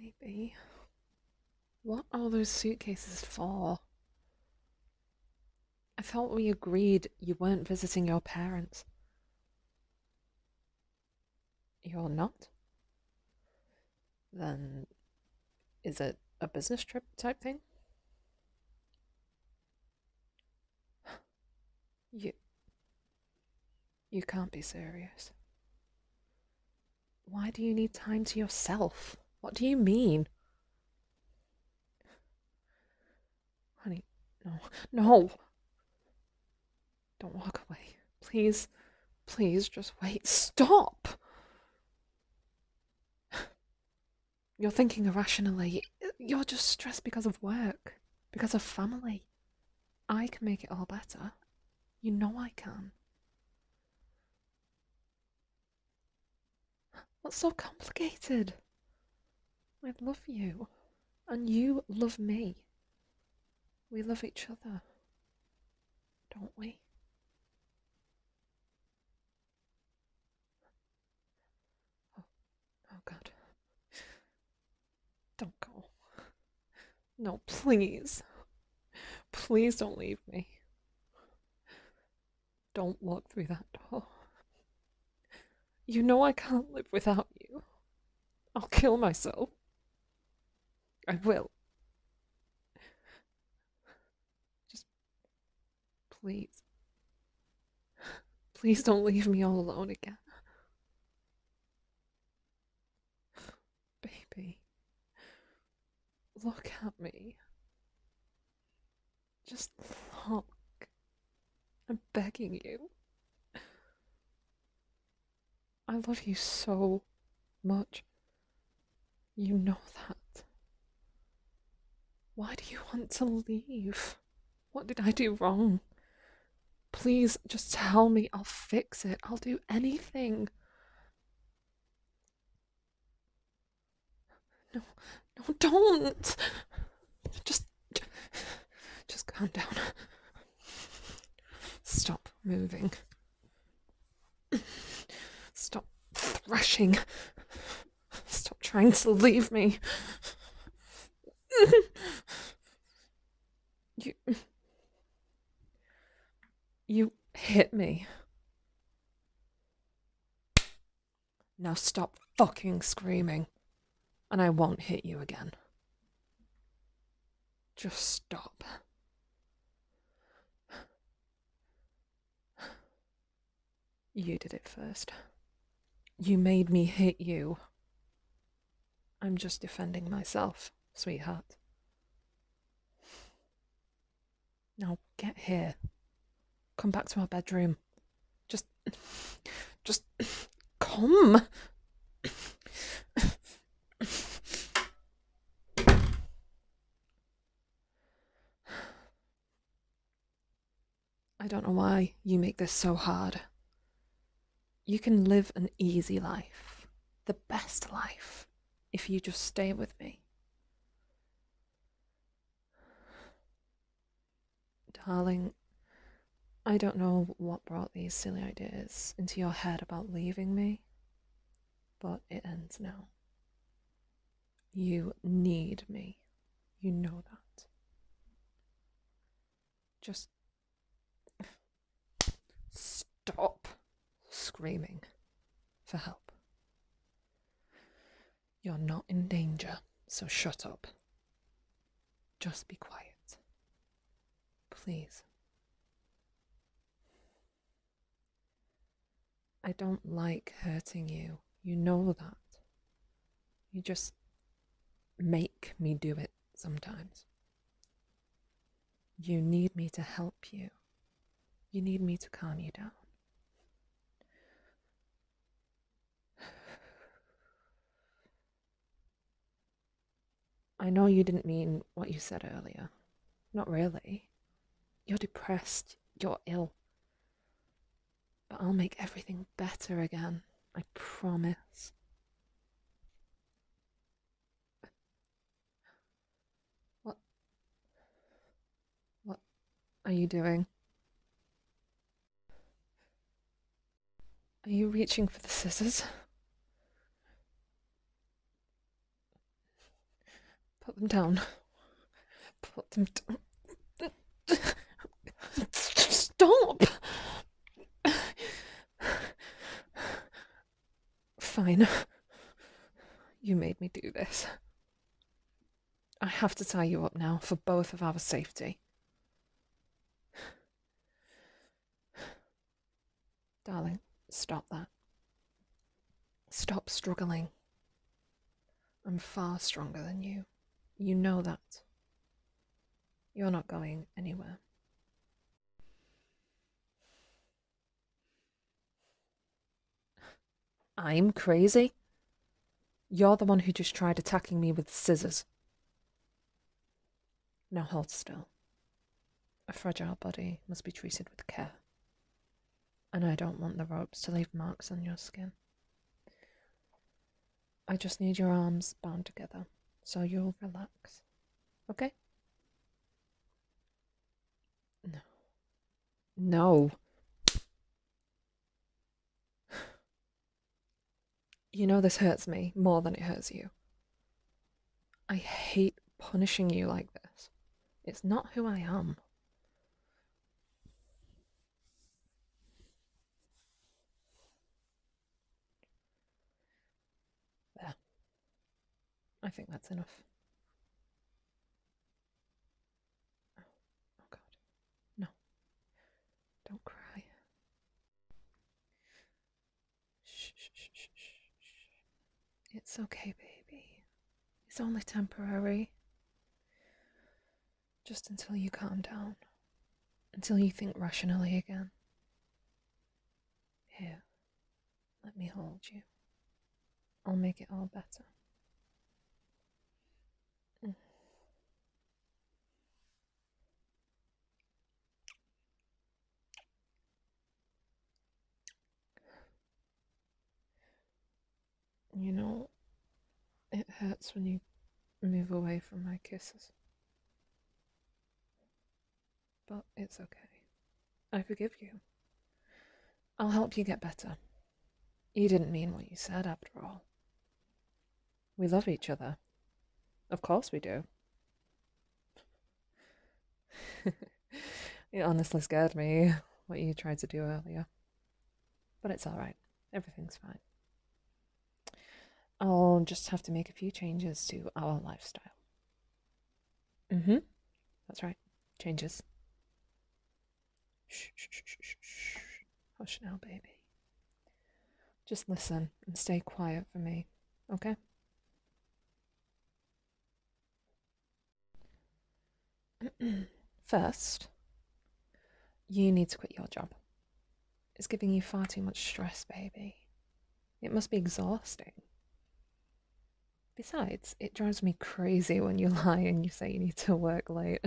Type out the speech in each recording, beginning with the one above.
Baby, what are those suitcases for? I thought we agreed you weren't visiting your parents. You're not? Then is it a business trip type thing? You you can't be serious. Why do you need time to yourself? What do you mean? Honey, no. No. Don't walk away. Please. Please just wait. Stop. You're thinking irrationally. You're just stressed because of work, because of family. I can make it all better. You know I can. What's so complicated? I love you, and you love me. We love each other, don't we? Oh, oh God. Don't go. No, please. Please don't leave me. Don't walk through that door. You know I can't live without you. I'll kill myself. I will. Just please. Please don't leave me all alone again. Baby, look at me. Just look. I'm begging you. I love you so much. You know that. Why do you want to leave? What did I do wrong? Please just tell me. I'll fix it. I'll do anything. No, no, don't. Just, just calm down. Stop moving. Stop thrashing. Stop trying to leave me. You. You hit me. Now stop fucking screaming, and I won't hit you again. Just stop. You did it first. You made me hit you. I'm just defending myself, sweetheart. Now get here. Come back to our bedroom. Just. Just. Come! I don't know why you make this so hard. You can live an easy life, the best life, if you just stay with me. Darling, I don't know what brought these silly ideas into your head about leaving me, but it ends now. You need me. You know that. Just stop screaming for help. You're not in danger, so shut up. Just be quiet. Please. I don't like hurting you. You know that. You just make me do it sometimes. You need me to help you. You need me to calm you down. I know you didn't mean what you said earlier. Not really. You're depressed. You're ill. But I'll make everything better again. I promise. What? What are you doing? Are you reaching for the scissors? Put them down. Put them down. Stop! Fine. You made me do this. I have to tie you up now for both of our safety. Darling, stop that. Stop struggling. I'm far stronger than you. You know that. You're not going anywhere. I'm crazy? You're the one who just tried attacking me with scissors. Now hold still. A fragile body must be treated with care. And I don't want the ropes to leave marks on your skin. I just need your arms bound together, so you'll relax. Okay? No. No. You know this hurts me more than it hurts you. I hate punishing you like this. It's not who I am. There. I think that's enough. Oh God. No. Don't cry. Shh, shh, shh, shh, shh. It's okay, baby. It's only temporary. Just until you calm down. Until you think rationally again. Here, let me hold you. I'll make it all better. You know, it hurts when you move away from my kisses. But it's okay. I forgive you. I'll help you get better. You didn't mean what you said after all. We love each other. Of course we do. It honestly scared me, what you tried to do earlier. But it's alright. Everything's fine. I'll just have to make a few changes to our lifestyle. Mm-hmm. That's right. Changes. Shh, shh, shh, shh, shh. Hush now, baby. Just listen and stay quiet for me, okay? First, you need to quit your job. It's giving you far too much stress, baby. It must be exhausting. Besides, it drives me crazy when you lie and you say you need to work late.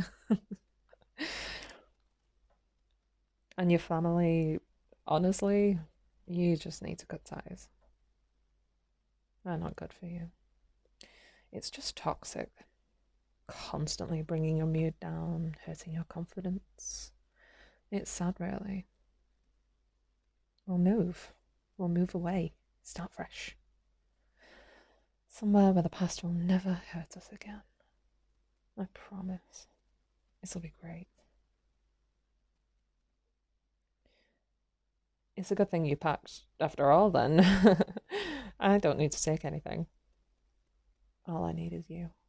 And your family, honestly, you just need to cut ties. They're not good for you. It's just toxic. Constantly bringing your mood down, hurting your confidence. It's sad, really. We'll move. We'll move away. Start fresh. Somewhere where the past will never hurt us again. I promise. This'll be great. It's a good thing you packed after all, then. I don't need to take anything. All I need is you.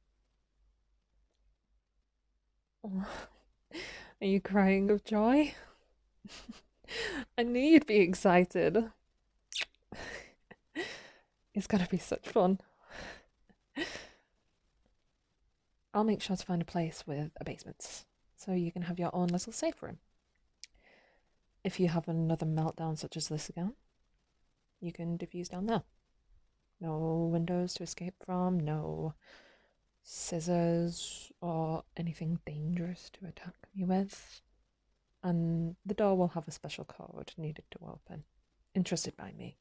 Oh, are you crying of joy? I knew you'd be excited. It's gonna be such fun. I'll make sure to find a place with a basement so you can have your own little safe room. If you have another meltdown such as this again, you can diffuse down there. No windows to escape from, no scissors or anything dangerous to attack me with. And the door will have a special code needed to open, entrusted by me.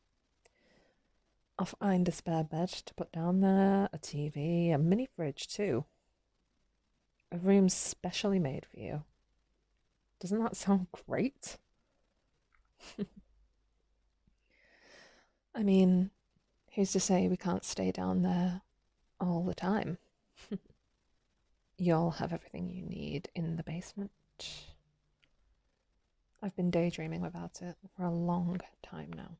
I'll find a spare bed to put down there, a TV, a mini fridge too. A room specially made for you. Doesn't that sound great? I mean, who's to say we can't stay down there all the time? You'll have everything you need in the basement. I've been daydreaming about it for a long time now.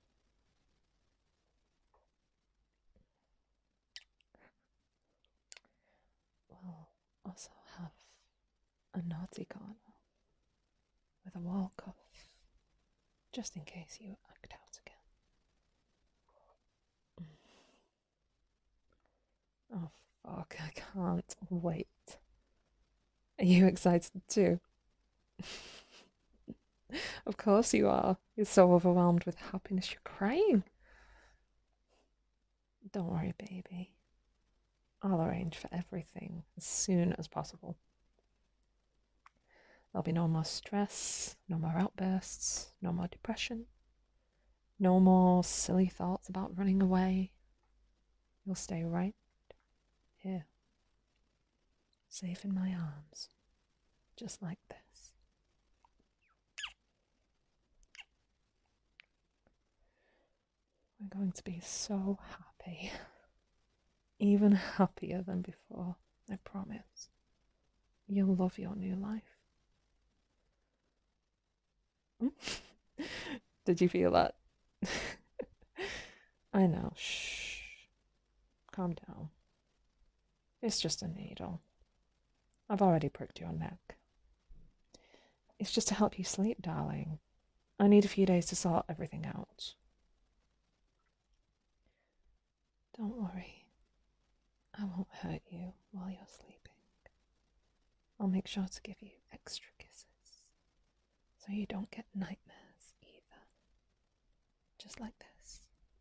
We'll also have a naughty corner with a wall cuff, just in case you act out again. Oh fuck, I can't wait. Are you excited too? Of course you are. You're so overwhelmed with happiness you're crying. Don't worry, baby. I'll arrange for everything as soon as possible. There'll be no more stress, no more outbursts, no more depression, no more silly thoughts about running away. You'll stay right here, safe in my arms, just like this. We're going to be so happy, even happier than before, I promise. You'll love your new life. Did you feel that? I know. Shh. Calm down. It's just a needle. I've already pricked your neck. It's just to help you sleep, darling. I need a few days to sort everything out. Don't worry. I won't hurt you while you're sleeping. I'll make sure to give you extra kisses so you don't get nightmares either. Just like this.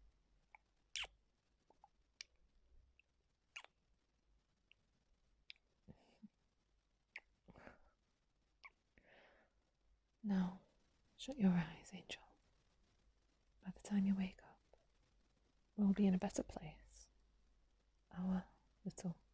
Now, shut your eyes, Angel. By the time you wake up, we'll be in a better place. Our little